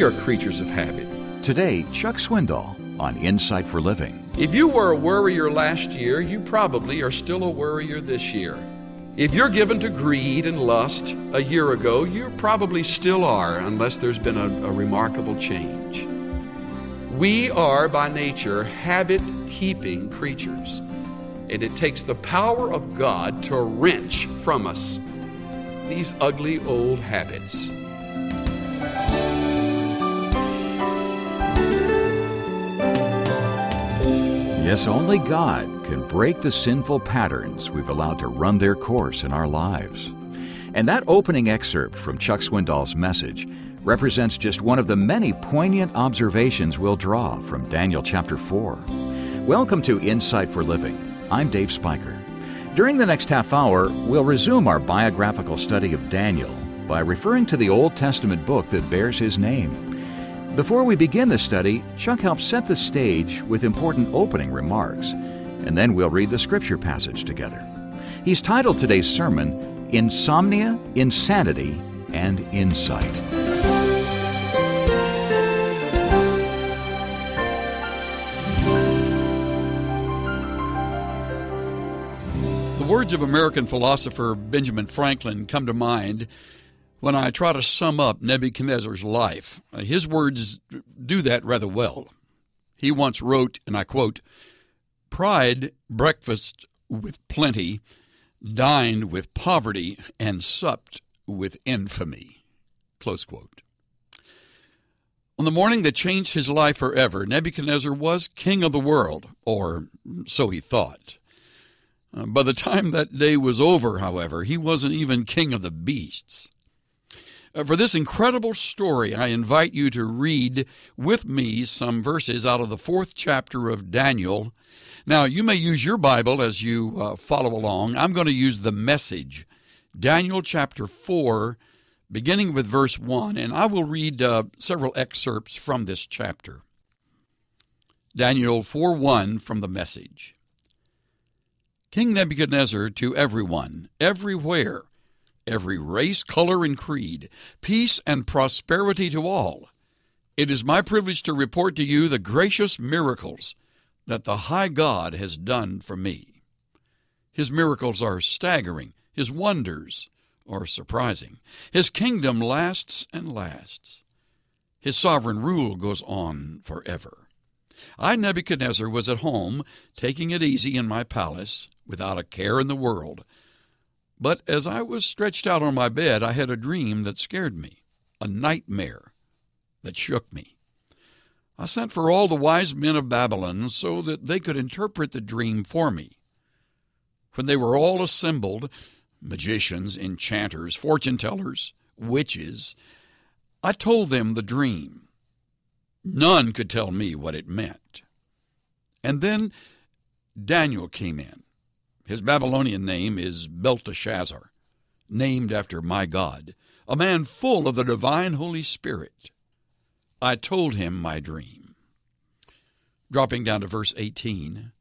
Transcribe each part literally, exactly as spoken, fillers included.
are creatures of habit. Today, Chuck Swindoll on Insight for Living. If you were a worrier last year, you probably are still a worrier this year. If you're given to greed and lust a year ago, you probably still are, unless there's been a, a remarkable change. We are, by nature, habit-keeping creatures, and it takes the power of God to wrench from us these ugly old habits. Yes, only God can break the sinful patterns we've allowed to run their course in our lives. And that opening excerpt from Chuck Swindoll's message represents just one of the many poignant observations we'll draw from Daniel chapter four. Welcome to Insight for Living. I'm Dave Spiker. During the next half hour, we'll resume our biographical study of Daniel by referring to the Old Testament book that bears his name. Before we begin the study, Chuck helps set the stage with important opening remarks, and then we'll read the scripture passage together. He's titled today's sermon, Insomnia, Insanity, and Insight. The words of American philosopher Benjamin Franklin come to mind when I try to sum up Nebuchadnezzar's life. His words do that rather well. He once wrote, and I quote, "Pride breakfasted with plenty, dined with poverty, and supped with infamy." Close quote. On the morning that changed his life forever, Nebuchadnezzar was king of the world, or so he thought. Uh, by the time that day was over, however, he wasn't even king of the beasts. Uh, for this incredible story, I invite you to read with me some verses out of the fourth chapter of Daniel. Now, you may use your Bible as you uh, follow along. I'm going to use the Message, Daniel chapter four, beginning with verse one, and I will read uh, several excerpts from this chapter. Daniel four one from the Message. King Nebuchadnezzar, to everyone, everywhere, every race, color, and creed, peace and prosperity to all. It is my privilege to report to you the gracious miracles that the high God has done for me. His miracles are staggering. His wonders are surprising. His kingdom lasts and lasts. His sovereign rule goes on forever. I, Nebuchadnezzar, was at home, taking it easy in my palace, without a care in the world. But as I was stretched out on my bed, I had a dream that scared me, a nightmare that shook me. I sent for all the wise men of Babylon so that they could interpret the dream for me. When they were all assembled, magicians, enchanters, fortune-tellers, witches, I told them the dream. None could tell me what it meant. And then Daniel came in. His Babylonian name is Belteshazzar, named after my God, a man full of the divine Holy Spirit. I told him my dream. Dropping down to verse eighteen.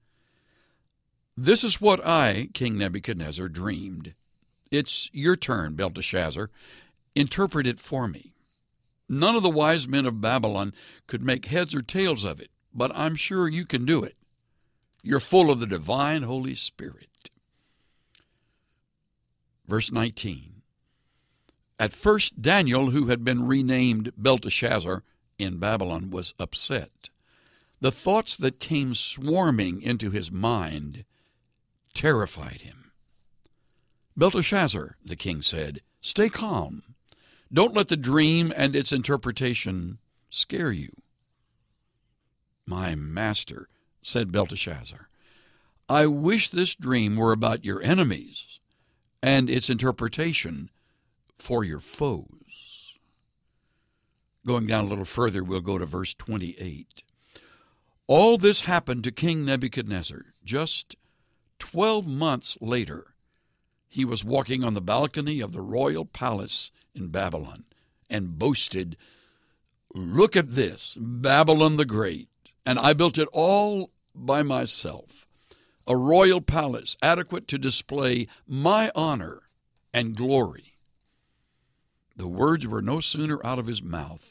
This is what I, King Nebuchadnezzar, dreamed. It's your turn, Belteshazzar. Interpret it for me. None of the wise men of Babylon could make heads or tails of it, but I'm sure you can do it. You're full of the divine Holy Spirit. Verse nineteen. At first Daniel, who had been renamed Belteshazzar in Babylon, was upset. The thoughts that came swarming into his mind terrified him. Belteshazzar, the king said, stay calm. Don't let the dream and its interpretation scare you. My master, said Belteshazzar, I wish this dream were about your enemies and its interpretation for your foes. Going down a little further, we'll go to verse twenty-eight. All this happened to King Nebuchadnezzar. Just twelve months later, he was walking on the balcony of the royal palace in Babylon and boasted, look at this, Babylon the Great, and I built it all by myself. A royal palace adequate to display my honor and glory. The words were no sooner out of his mouth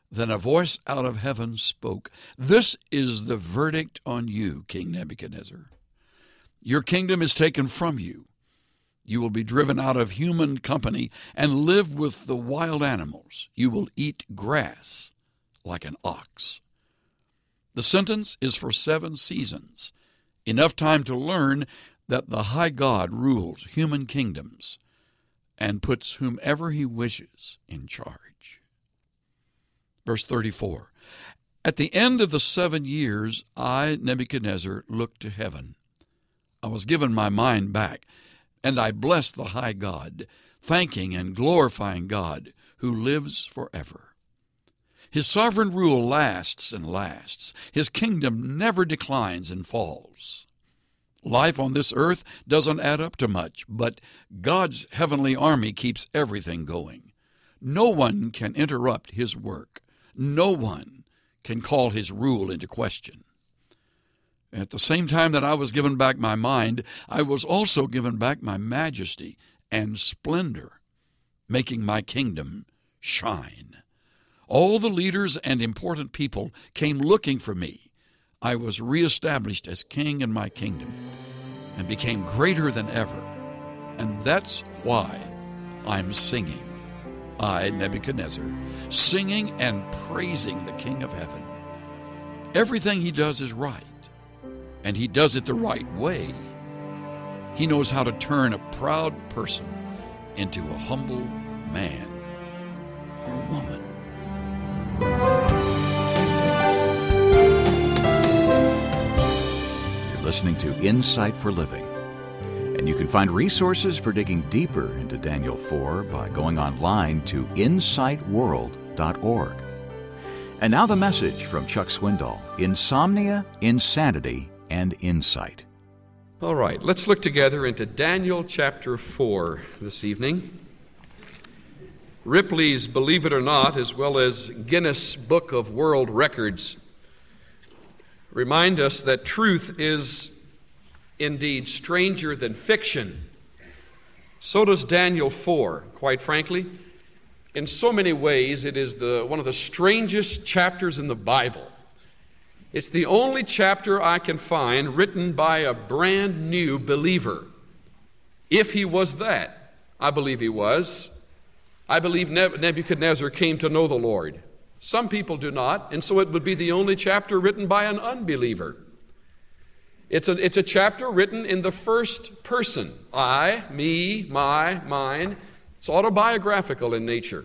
Then a voice out of heaven spoke, "This is the verdict on you, King Nebuchadnezzar. Your kingdom is taken from you. You will be driven out of human company and live with the wild animals. You will eat grass like an ox." The sentence is for seven seasons, enough time to learn that the high God rules human kingdoms and puts whomever he wishes in charge. Verse thirty-four, "At the end of the seven years, I, Nebuchadnezzar, looked to heaven. I was given my mind back, and I blessed the high God, thanking and glorifying God who lives forever. His sovereign rule lasts and lasts. His kingdom never declines and falls. Life on this earth doesn't add up to much, but God's heavenly army keeps everything going. No one can interrupt his work. No one can call his rule into question. At the same time that I was given back my mind, I was also given back my majesty and splendor, making my kingdom shine. All the leaders and important people came looking for me. I was reestablished as king in my kingdom and became greater than ever. And that's why I'm singing. I, Nebuchadnezzar, singing and praising the King of heaven. Everything he does is right, and he does it the right way. He knows how to turn a proud person into a humble man or woman. You're listening to Insight for Living. And you can find resources for digging deeper into Daniel four by going online to insight world dot org. And now the message from Chuck Swindoll, Insomnia, Insanity, and Insight. All right, let's look together into Daniel chapter four this evening. Ripley's Believe It or Not, as well as Guinness Book of World Records, remind us that truth is indeed stranger than fiction. So does Daniel four, quite frankly. In so many ways, it is the one of the strangest chapters in the Bible. It's the only chapter I can find written by a brand new believer. If he was that, I believe he was. I believe Nebuchadnezzar came to know the Lord. Some people do not, and so it would be the only chapter written by an unbeliever. It's a, it's a chapter written in the first person. I, me, my, mine. It's autobiographical in nature.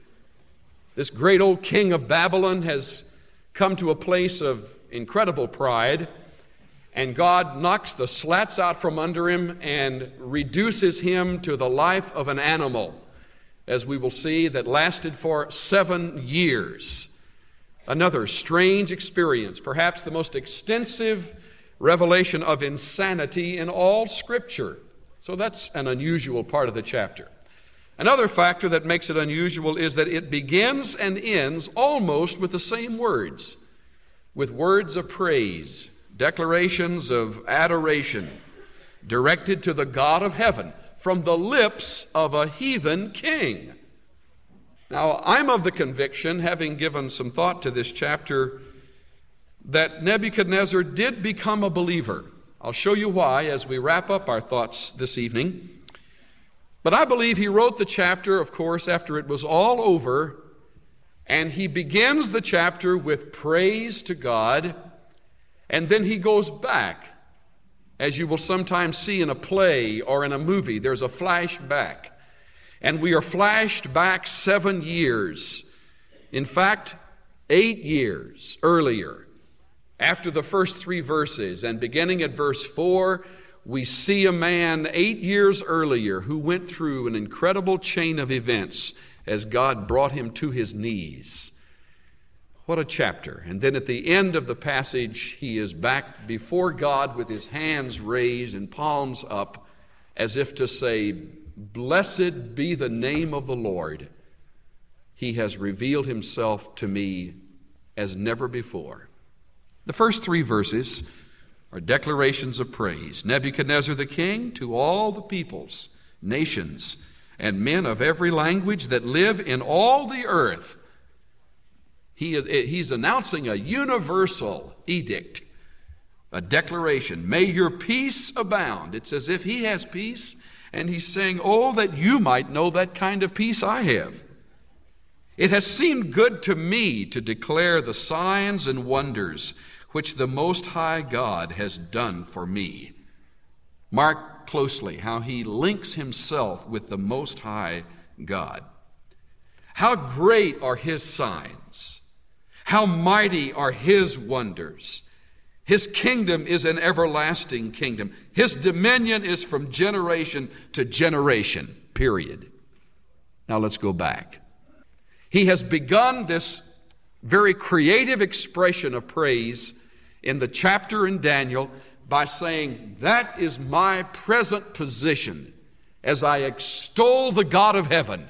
This great old king of Babylon has come to a place of incredible pride, and God knocks the slats out from under him and reduces him to the life of an animal, as we will see, that lasted for seven years. Another strange experience, perhaps the most extensive revelation of insanity in all Scripture. So that's an unusual part of the chapter. Another factor that makes it unusual is that it begins and ends almost with the same words, with words of praise, declarations of adoration, directed to the God of heaven from the lips of a heathen king. Now, I'm of the conviction, having given some thought to this chapter, that Nebuchadnezzar did become a believer. I'll show you why as we wrap up our thoughts this evening. But I believe he wrote the chapter, of course, after it was all over, and he begins the chapter with praise to God, and then he goes back. As you will sometimes see in a play or in a movie, there's a flashback. And we are flashed back seven years. In fact, eight years earlier, after the first three verses, and beginning at verse four, we see a man eight years earlier who went through an incredible chain of events as God brought him to his knees. What a chapter. And then at the end of the passage, he is back before God with his hands raised and palms up, as if to say, "Blessed be the name of the Lord. He has revealed himself to me as never before." The first three verses are declarations of praise. Nebuchadnezzar the king, to all the peoples, nations, and men of every language that live in all the earth. He is, he's announcing a universal edict, a declaration. May your peace abound. It's as if he has peace, and he's saying, oh, that you might know that kind of peace I have. It has seemed good to me to declare the signs and wonders which the Most High God has done for me. Mark closely how he links himself with the Most High God. How great are his signs! How mighty are his wonders! His kingdom is an everlasting kingdom. His dominion is from generation to generation, period. Now let's go back. He has begun this very creative expression of praise in the chapter in Daniel by saying, that is my present position as I extol the God of heaven.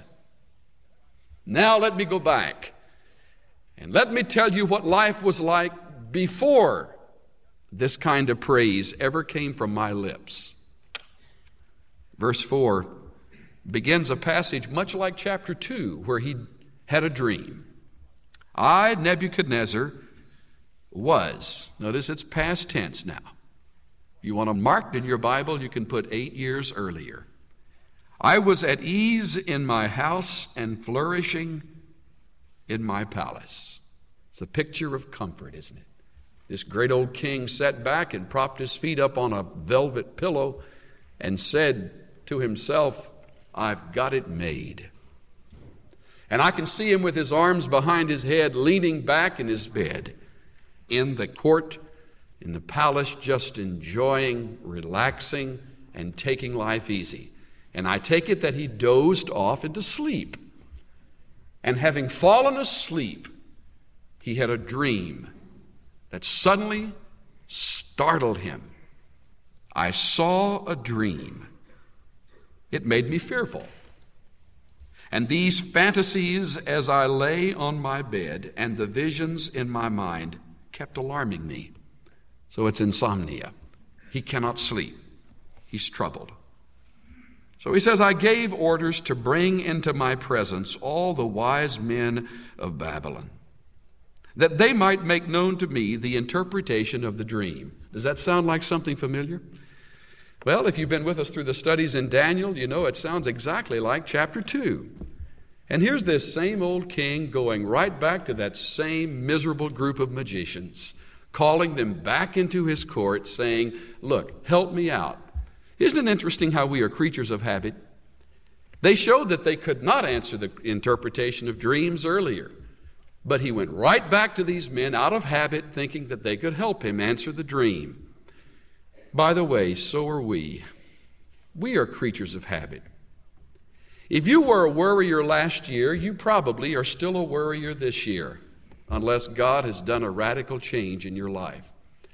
Now let me go back and let me tell you what life was like before this kind of praise ever came from my lips. Verse four begins a passage much like chapter two, where he had a dream. I, Nebuchadnezzar, was. Notice it's past tense now. You want to mark in your Bible, you can put eight years earlier. I was at ease in my house and flourishing in my palace. It's a picture of comfort, isn't it? This great old king sat back and propped his feet up on a velvet pillow and said to himself, I've got it made. And I can see him with his arms behind his head, leaning back in his bed, in the court, in the palace, just enjoying, relaxing, and taking life easy. And I take it that he dozed off into sleep. And having fallen asleep, he had a dream that suddenly startled him. I saw a dream. It made me fearful. And these fantasies as I lay on my bed and the visions in my mind kept alarming me. So it's insomnia. He cannot sleep. He's troubled. So he says, I gave orders to bring into my presence all the wise men of Babylon, that they might make known to me the interpretation of the dream. Does that sound like something familiar? Well, if you've been with us through the studies in Daniel, you know it sounds exactly like chapter two. And here's this same old king going right back to that same miserable group of magicians, calling them back into his court, saying, look, help me out. Isn't it interesting how we are creatures of habit? They showed that they could not answer the interpretation of dreams earlier. But he went right back to these men out of habit, thinking that they could help him answer the dream. By the way, so are we. We are creatures of habit. If you were a worrier last year, you probably are still a worrier this year, unless God has done a radical change in your life.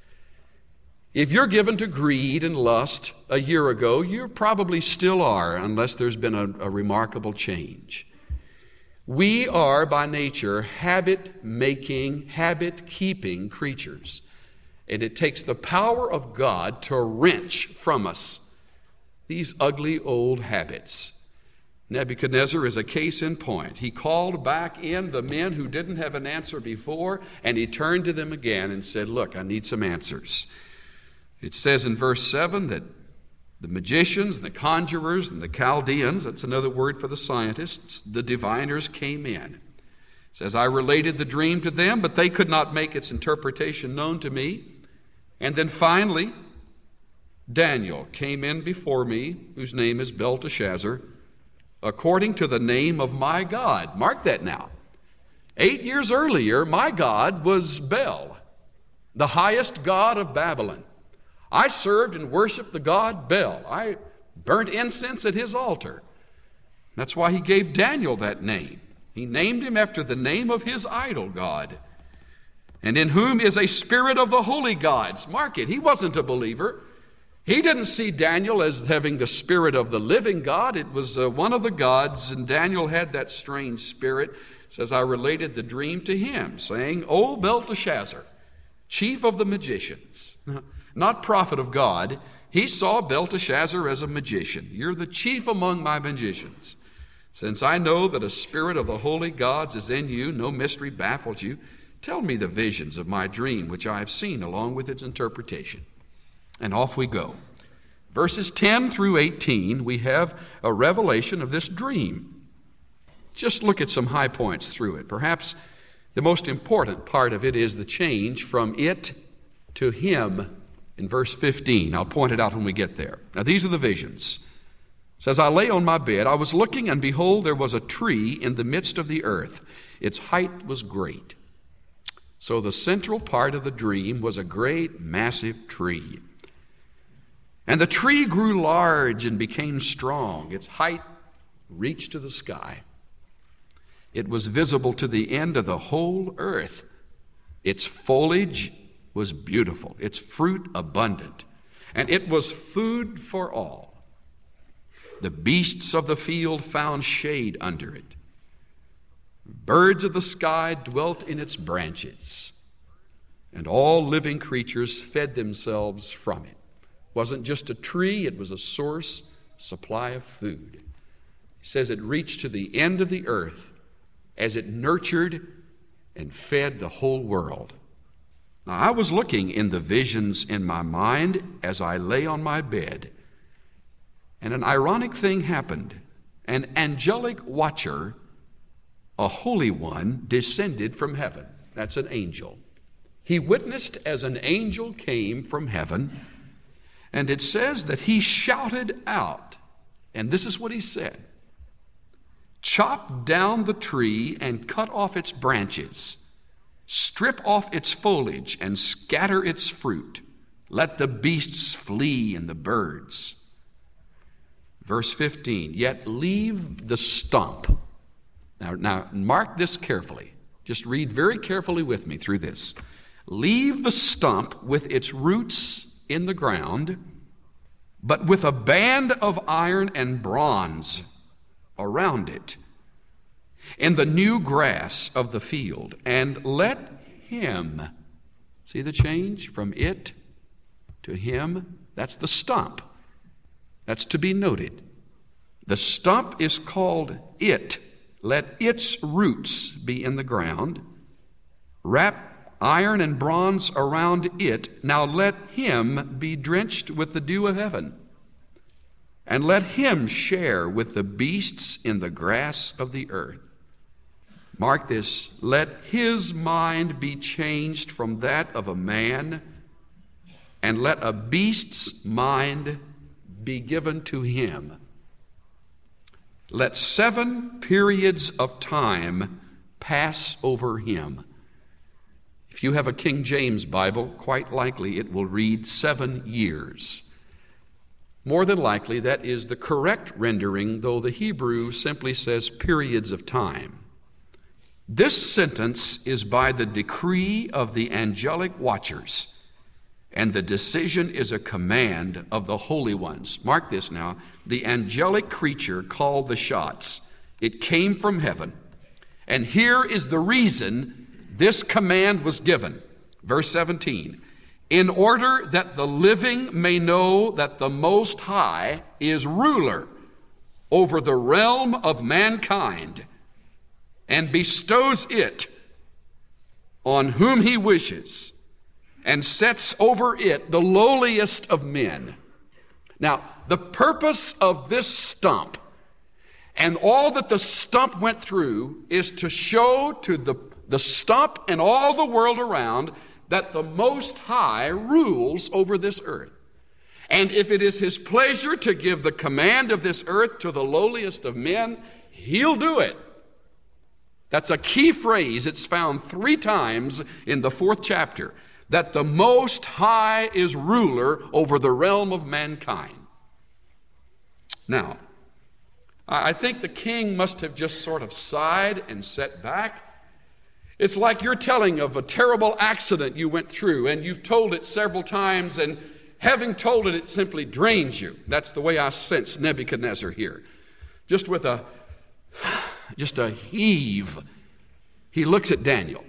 If you're given to greed and lust a year ago, you probably still are, unless there's been a, a remarkable change. We are, by nature, habit-making, habit-keeping creatures. And it takes the power of God to wrench from us these ugly old habits. Nebuchadnezzar is a case in point. He called back in the men who didn't have an answer before, and he turned to them again and said, look, I need some answers. It says in verse seven that the magicians, the conjurers, and the Chaldeans, that's another word for the scientists, the diviners came in. It says, I related the dream to them, but they could not make its interpretation known to me. And then finally, Daniel came in before me, whose name is Belteshazzar, according to the name of my God. Mark that now. Eight years earlier, my God was Bel, the highest god of Babylon. I served and worshiped the god Bel. I burnt incense at his altar. That's why he gave Daniel that name. He named him after the name of his idol god. And in whom is a spirit of the holy gods. Mark it, he wasn't a believer. He didn't see Daniel as having the spirit of the living God. It was uh, one of the gods, and Daniel had that strange spirit. It says, I related the dream to him, saying, O Belteshazzar, chief of the magicians, not prophet of God. He saw Belteshazzar as a magician. You're the chief among my magicians. Since I know that a spirit of the holy gods is in you, no mystery baffles you, tell me the visions of my dream which I have seen along with its interpretation. And off we go. Verses ten through eighteen, we have a revelation of this dream. Just look at some high points through it. Perhaps the most important part of it is the change from it to him in verse fifteen. I'll point it out when we get there. Now, these are the visions. It says, I lay on my bed, I was looking, and behold, there was a tree in the midst of the earth. Its height was great. So the central part of the dream was a great, massive tree. And the tree grew large and became strong. Its height reached to the sky. It was visible to the end of the whole earth. Its foliage was beautiful, its fruit abundant, and it was food for all. The beasts of the field found shade under it. Birds of the sky dwelt in its branches, and all living creatures fed themselves from it. It wasn't just a tree, it was a source, supply of food. He says it reached to the end of the earth as it nurtured and fed the whole world. Now, I was looking in the visions in my mind as I lay on my bed, and an ironic thing happened. An angelic watcher, a holy one, descended from heaven. That's an angel. He witnessed as an angel came from heaven, and it says that he shouted out, and this is what he said, chop down the tree and cut off its branches, strip off its foliage and scatter its fruit. Let the beasts flee and the birds. Verse fifteen, yet leave the stump. Now, now mark this carefully. Just read very carefully with me through this. Leave the stump with its roots in the ground, but with a band of iron and bronze around it, in the new grass of the field, and let him, see the change from it to him? That's the stump. That's to be noted. The stump is called it. Let its roots be in the ground. Wrap iron and bronze around it. Now let him be drenched with the dew of heaven. And let him share with the beasts in the grass of the earth. Mark this. Let his mind be changed from that of a man, and let a beast's mind be given to him. Let seven periods of time pass over him. If you have a King James Bible, quite likely it will read seven years. More than likely, that is the correct rendering, though the Hebrew simply says periods of time. This sentence is by the decree of the angelic watchers, and the decision is a command of the holy ones. Mark this now. The angelic creature called the shots. It came from heaven. And here is the reason this command was given. Verse seventeen. In order that the living may know that the Most High is ruler over the realm of mankind, and bestows it on whom he wishes, and sets over it the lowliest of men. Now, the purpose of this stump and all that the stump went through is to show to the, the stump and all the world around that the Most High rules over this earth. And if it is his pleasure to give the command of this earth to the lowliest of men, he'll do it. That's a key phrase. It's found three times in the fourth chapter, that the Most High is ruler over the realm of mankind. Now, I think the king must have just sort of sighed and sat back. It's like you're telling of a terrible accident you went through, and you've told it several times, and having told it, it simply drains you. That's the way I sense Nebuchadnezzar here. Just with a, just a heave, he looks at Daniel.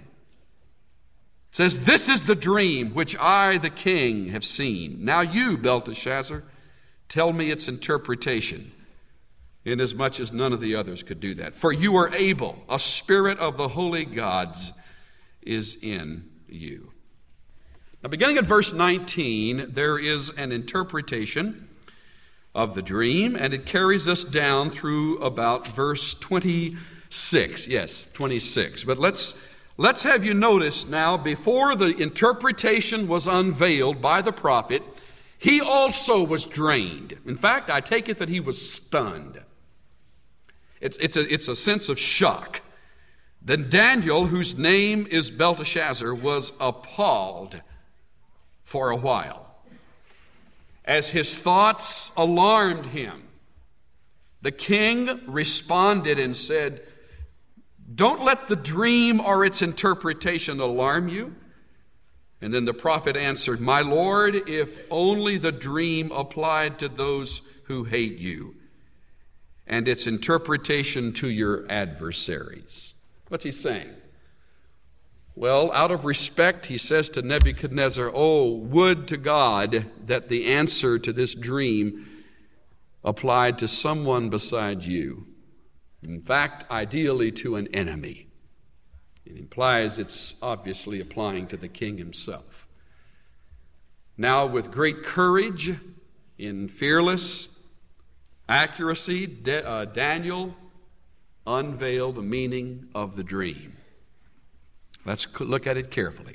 Says, this is the dream which I, the king, have seen. Now you, Belteshazzar, tell me its interpretation. inasmuch as none of the others could do that. For you are able, a spirit of the holy gods is in you. Now, beginning at verse nineteen, there is an interpretation of the dream, and it carries us down through about verse twenty-six. Yes, twenty-six. But let's let's have you notice now, before the interpretation was unveiled by the prophet, he also was drained. In fact, I take it that he was stunned. It's, it's, a, it's a sense of shock. Then Daniel, whose name is Belteshazzar, was appalled for a while, as his thoughts alarmed him. The king responded and said, "Don't let the dream or its interpretation alarm you." And then the prophet answered, "My Lord, if only the dream applied to those who hate you, and its interpretation to your adversaries." What's he saying? Well, out of respect, he says to Nebuchadnezzar, "Oh, would to God that the answer to this dream applied to someone beside you. In fact, ideally to an enemy." It implies it's obviously applying to the king himself. Now, with great courage, in fearless accuracy, De- uh, Daniel unveiled the meaning of the dream. Let's look at it carefully.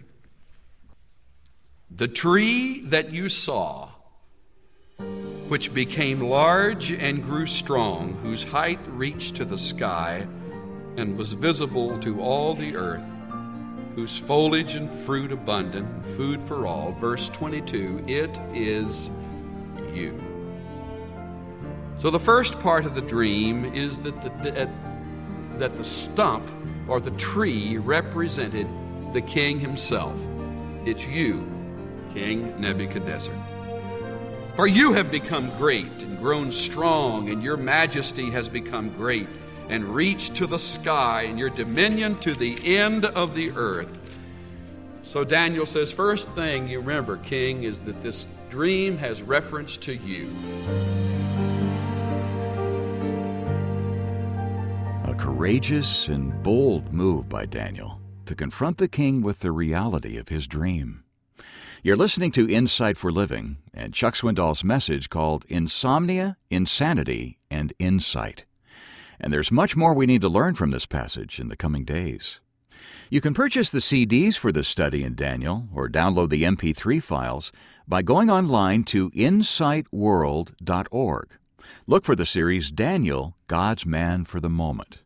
"The tree that you saw, which became large and grew strong, whose height reached to the sky and was visible to all the earth, whose foliage and fruit abundant, food for all." Verse twenty-two, it is you. So the first part of the dream is that the, that the stump or the tree represented the king himself. It's you, King Nebuchadnezzar. "For you have become great and grown strong, and your majesty has become great and reached to the sky, and your dominion to the end of the earth." So Daniel says, first thing you remember, King, is that this dream has reference to you. A courageous and bold move by Daniel to confront the king with the reality of his dream. You're listening to Insight for Living and Chuck Swindoll's message called Insomnia, Insanity, and Insight. And there's much more we need to learn from this passage in the coming days. You can purchase the C Ds for this study in Daniel or download the M P three files by going online to insight world dot org. Look for the series Daniel, God's Man for the Moment.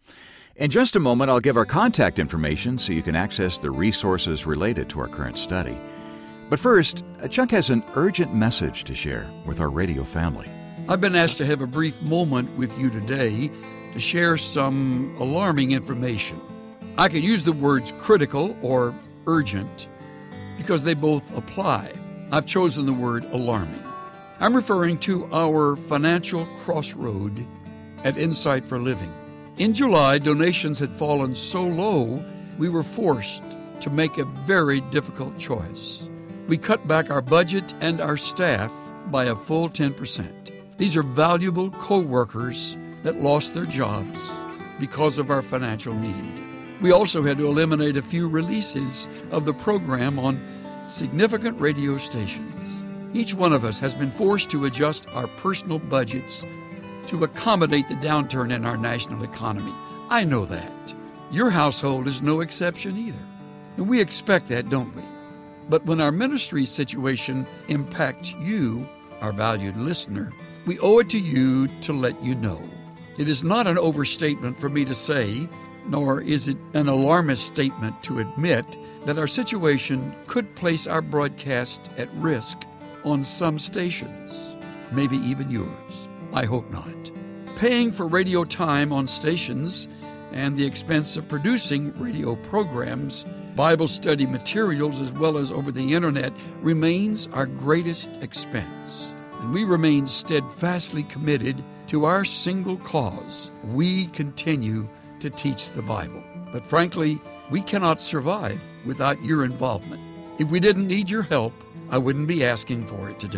In just a moment, I'll give our contact information so you can access the resources related to our current study. But first, Chuck has an urgent message to share with our radio family. I've been asked to have a brief moment with you today to share some alarming information. I could use the words critical or urgent because they both apply. I've chosen the word alarming. I'm referring to our financial crossroad at Insight for Living. In July, donations had fallen so low, we were forced to make a very difficult choice. We cut back our budget and our staff by a full ten percent. These are valuable co-workers that lost their jobs because of our financial need. We also had to eliminate a few releases of the program on significant radio stations. Each one of us has been forced to adjust our personal budgets to accommodate the downturn in our national economy. I know that. Your household is no exception either. And we expect that, don't we? But when our ministry situation impacts you, our valued listener, we owe it to you to let you know. It is not an overstatement for me to say, nor is it an alarmist statement to admit, that our situation could place our broadcast at risk on some stations, maybe even yours. I hope not. Paying for radio time on stations and the expense of producing radio programs, Bible study materials, as well as over the internet, remains our greatest expense. And we remain steadfastly committed to our single cause. We continue to teach the Bible. But frankly, we cannot survive without your involvement. If we didn't need your help, I wouldn't be asking for it today.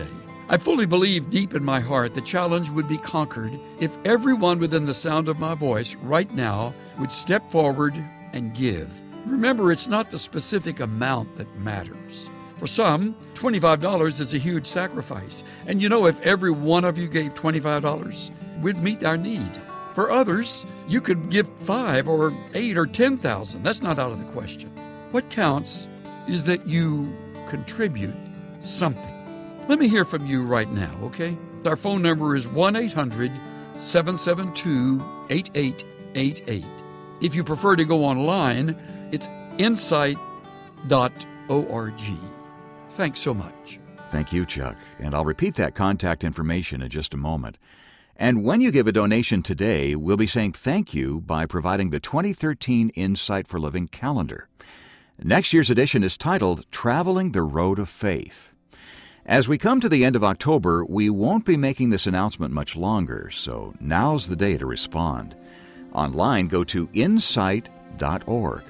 I fully believe deep in my heart the challenge would be conquered if everyone within the sound of my voice right now would step forward and give. Remember, it's not the specific amount that matters. For some, twenty-five dollars is a huge sacrifice. And you know, if every one of you gave twenty-five dollars, we'd meet our need. For others, you could give five or eight or ten thousand. That's not out of the question. What counts is that you contribute something. Let me hear from you right now, okay? Our phone number is one eight hundred seven seven two eight eight eight eight. If you prefer to go online, it's insight dot org. Thanks so much. Thank you, Chuck. And I'll repeat that contact information in just a moment. And when you give a donation today, we'll be saying thank you by providing the twenty thirteen Insight for Living calendar. Next year's edition is titled Traveling the Road of Faith. As we come to the end of October, we won't be making this announcement much longer, so now's the day to respond. Online, go to insight dot org.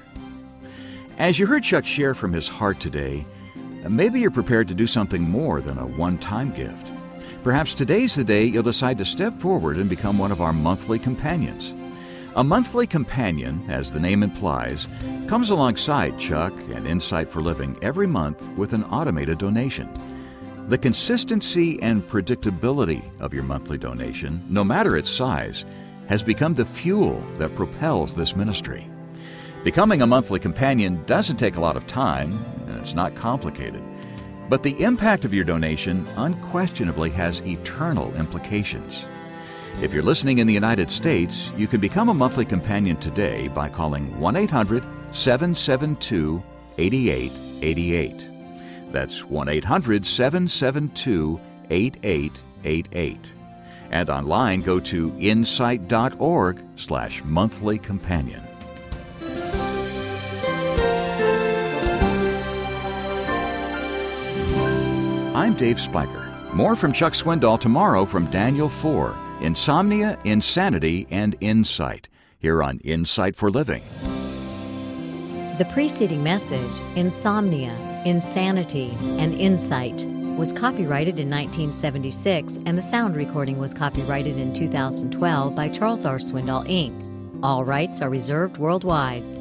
As you heard Chuck share from his heart today, maybe you're prepared to do something more than a one-time gift. Perhaps today's the day you'll decide to step forward and become one of our monthly companions. A monthly companion, as the name implies, comes alongside Chuck and Insight for Living every month with an automated donation. The consistency and predictability of your monthly donation, no matter its size, has become the fuel that propels this ministry. Becoming a monthly companion doesn't take a lot of time, and it's not complicated. But the impact of your donation unquestionably has eternal implications. If you're listening in the United States, you can become a monthly companion today by calling one eight hundred seven seven two eight eight eight eight. That's one eight hundred seven seven two eight eight eight eight. And online, go to insight dot org slash monthly companion. I'm Dave Spiker. More from Chuck Swindoll tomorrow from Daniel four, Insomnia, Insanity, and Insight, here on Insight for Living. The preceding message, Insomnia, Insanity, and Insight, was copyrighted in nineteen seventy-six, and the sound recording was copyrighted in two thousand twelve by Charles R. Swindoll, Incorporated. All rights are reserved worldwide.